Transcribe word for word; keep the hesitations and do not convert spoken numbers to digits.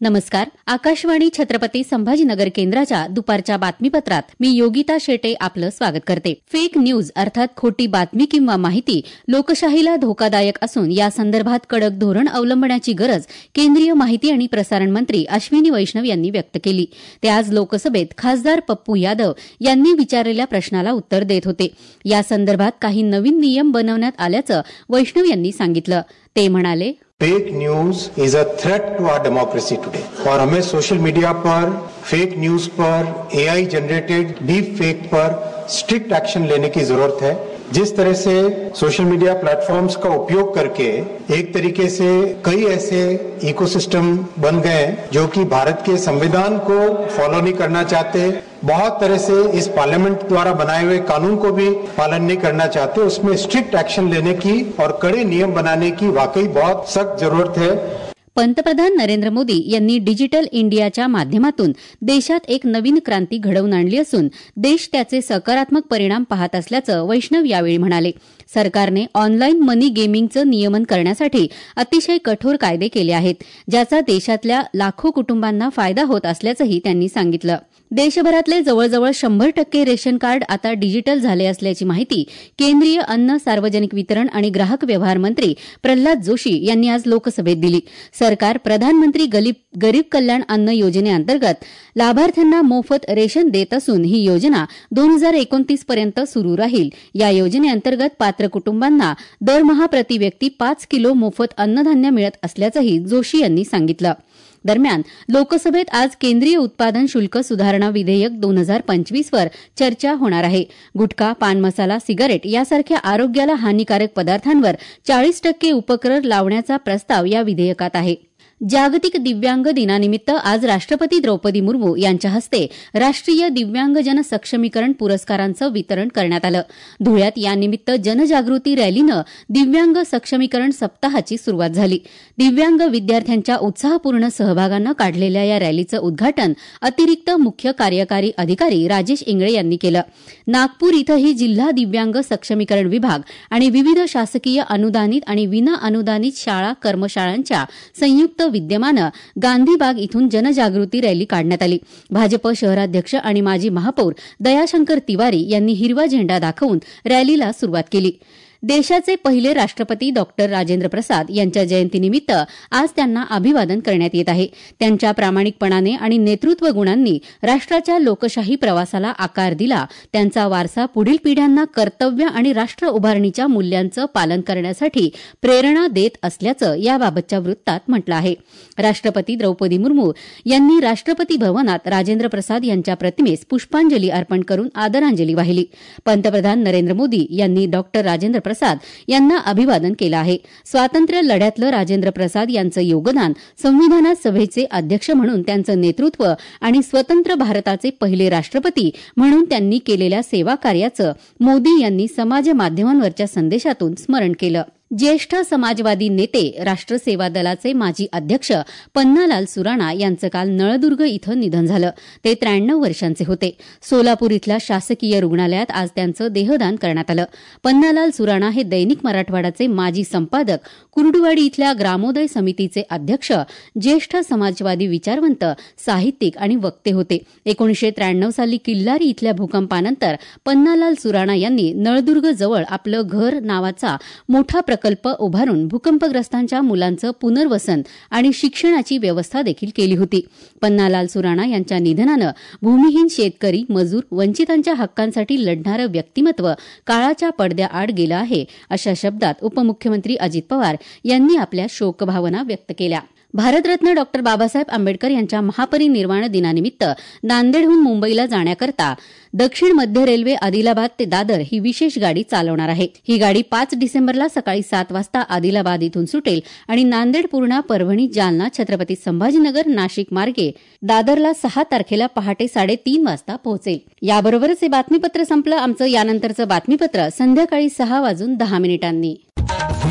नमस्कार. आकाशवाणी छत्रपती संभाजीनगर केंद्राच्या दुपारच्या बातमीपत्रात मी योगिता शेटे आपलं स्वागत करते. फेक न्यूज अर्थात खोटी बातमी किंवा माहिती लोकशाहीला धोकादायक असून या संदर्भात कडक धोरण अवलंबण्याची गरज केंद्रीय माहिती आणि प्रसारण मंत्री अश्विनी वैष्णव यांनी व्यक्त केली. ते आज लोकसभेत खासदार पप्पू यादव यांनी विचारलेल्या प्रश्नाला उत्तर देत होते. या संदर्भात काही नवीन नियम बनवण्यात आल्याचं वैष्णव यांनी सांगितलं. ते म्हणाले, fake news is a threat to our democracy today और हमें सोशल मीडिया पर फेक न्यूज पर एआई जनरेटेड डीप फेक पर स्ट्रिक्ट एक्शन लेने की जरूरत है. जिस तरह से सोशल मीडिया प्लेटफॉर्म्स का उपयोग करके एक तरीके से कई ऐसे इकोसिस्टम बन गए जो कि भारत के संविधान को फॉलो नहीं करना चाहते, बहुत तरह से इस पार्लियामेंट द्वारा बनाए हुए कानून को भी पालन नहीं करना चाहते, उसमें स्ट्रिक्ट एक्शन लेने की और कड़े नियम बनाने की वाकई बहुत सख्त जरूरत है. पंतप्रधान नरेंद्र मोदी यांनी डिजिटल इंडियाच्या माध्यमातून देशात एक नवीन क्रांती घडवून आणली असून देश त्याचे सकारात्मक परिणाम पाहत असल्याचं वैष्णव यावेळी म्हणाले. सरकारने ऑनलाईन मनी गेमिंगचं नियमन करण्यासाठी अतिशय कठोर कायदे केले आहेत, ज्याचा देशातल्या लाखो कुटुंबांना फायदा होत असल्याचंही त्यांनी सांगितलं. देशभरातले जवळजवळ शंभर टक्के रेशन कार्ड आता डिजिटल झाले असल्याची माहिती केंद्रीय अन्न, सार्वजनिक वितरण आणि ग्राहक व्यवहार मंत्री प्रल्हाद जोशी यांनी आज लोकसभेत दिली. सरकार प्रधानमंत्री गरीब कल्याण अन्न योजनेअंतर्गत लाभार्थ्यांना मोफत रेशन देत असून ही योजना दोन हजार एकोणतीस पर्यंत सुरू राहील. या योजनेअंतर्गत पात्र कुटुंबांना दरमहा प्रति व्यक्ती पाच किलो मोफत अन्नधान्य मिळत असल्याचंही जोशी यांनी सांगितलं. दरम्यान लोकसभेत आज केंद्रीय उत्पादन शुल्क सुधारणा विधेयक दोन हजार पंचवीस वर चर्चा होणार आहे. गुटखा, पान मसाला, सिगारेट यासारख्या आरोग्याला हानीकारक पदार्थांवर चाळीस टक्के उपकर लावण्याचा प्रस्ताव या विधेयकात आहे. जागतिक दिव्यांग दिनानिमित्त आज राष्ट्रपती द्रौपदी मुर्मू यांच्या हस्ते राष्ट्रीय दिव्यांगजन सक्षमीकरण पुरस्कारांचं वितरण करण्यात आलं. धुळ्यात यानिमित्त जनजागृती रॅलीनं दिव्यांग सक्षमीकरण सप्ताहाची सुरुवात झाली. दिव्यांग विद्यार्थ्यांच्या उत्साहपूर्ण सहभागानं काढलेल्या या रॅलीचं उद्घाटन अतिरिक्त मुख्य कार्यकारी अधिकारी राजेश इंगळे यांनी केलं. नागपूर इथंही जिल्हा दिव्यांग सक्षमीकरण विभाग आणि विविध शासकीय अनुदानित आणि विना अनुदानित शाळा कर्मशाळांच्या संयुक्त विद्यमानं गांधीबाग इथून जनजागृती रॅली काढण्यात आली. भाजप शहराध्यक्ष आणि माजी महापौर दयाशंकर तिवारी यांनी हिरवा झेंडा दाखवून रॅलीला सुरुवात केली. देशाचे पहिले राष्ट्रपती डॉक्टर राजेंद्र प्रसाद यांच्या जयंतीनिमित्त आज त्यांना अभिवादन करण्यात येत आहे. त्यांच्या प्रामाणिकपणाने आणि नेतृत्व गुणांनी राष्ट्राच्या लोकशाही प्रवासाला आकार दिला. त्यांचा वारसा पुढील पिढ्यांना कर्तव्य आणि राष्ट्र उभारणीच्या मूल्यांचं पालन करण्यासाठी प्रेरणा देत असल्याचं याबाबतच्या वृत्तात म्हटलं आहे. राष्ट्रपती द्रौपदी मुर्मू यांनी राष्ट्रपती भवनात राजेंद्र प्रसाद यांच्या प्रतिमेस पुष्पांजली अर्पण करून आदरांजली वाहिली. पंतप्रधान नरेंद्र मोदी यांनी डॉक्टर राजेंद्र प्रसाद यांना अभिवादन केलं आहे. स्वातंत्र्य लढ्यातलं राजेंद्र प्रसाद यांचं योगदान, संविधानात सभेचे अध्यक्ष म्हणून त्यांचं नेतृत्व आणि स्वतंत्र भारताचे पहिले राष्ट्रपती म्हणून त्यांनी केलेल्या सेवा कार्याचं मोदी यांनी समाज माध्यमांवरच्या संदेशातून स्मरण केलं. ज्येष्ठ समाजवादी नेते, राष्ट्र सेवा दलाचे माजी अध्यक्ष पन्नालाल सुराणा यांचं काल नळदुर्ग इथं निधन झालं. ते त्र्याण्णव वर्षांचे होते. सोलापूर इथल्या शासकीय रुग्णालयात आज त्यांचं देहदान करण्यात आलं. पन्नालाल सुराणा हे दैनिक मराठवाडाचे माजी संपादक, कुर्डुवाडी इथल्या ग्रामोदय समितीचे अध्यक्ष, ज्येष्ठ समाजवादी विचारवंत, साहित्यिक आणि वक्ते होते. एकोणीसशे त्र्याण्णव साली किल्लारी इथल्या भूकंपानंतर पन्नालाल सुराणा यांनी नळदुर्ग जवळ आपलं घर नावाचा मोठा प्रकल्प उभारून भूकंपग्रस्तांच्या मुलांचं पुनर्वसन आणि शिक्षणाची व्यवस्था देखील केली होती. पन्नालाल सुराणा यांच्या निधनानं भूमिहीन शेतकरी, मजूर, वंचितांच्या हक्कांसाठी लढणारं व्यक्तिमत्व काळाच्या पडद्याआड गेलं आहे, अशा शब्दात उपमुख्यमंत्री अजित पवार यांनी आपल्या शोकभावना व्यक्त केल्या. भारतरत्न डॉक्टर बाबासाहेब आंबेडकर यांच्या महापरिनिर्वाण दिनानिमित्त नांदेडहून मुंबईला जाण्याकरता दक्षिण मध्य रेल्वे आदिलाबाद ते दादर ही विशेष गाडी चालवणार आहे. ही गाडी पाच डिसेंबरला सकाळी सात वाजता आदिलाबाद इथून सुटेल आणि नांदेड, पूर्णा, परभणी, जालना, छत्रपती संभाजीनगर, नाशिक मार्गे दादरला सहा तारखेला पहाटे साडेतीन वाजता पोहोचेल. याबरोबरच हे बातमीपत्र संपलं. आमचं यानंतरचं बातमीपत्र संध्याकाळी सहा वाजून दहा मिनिटांनी.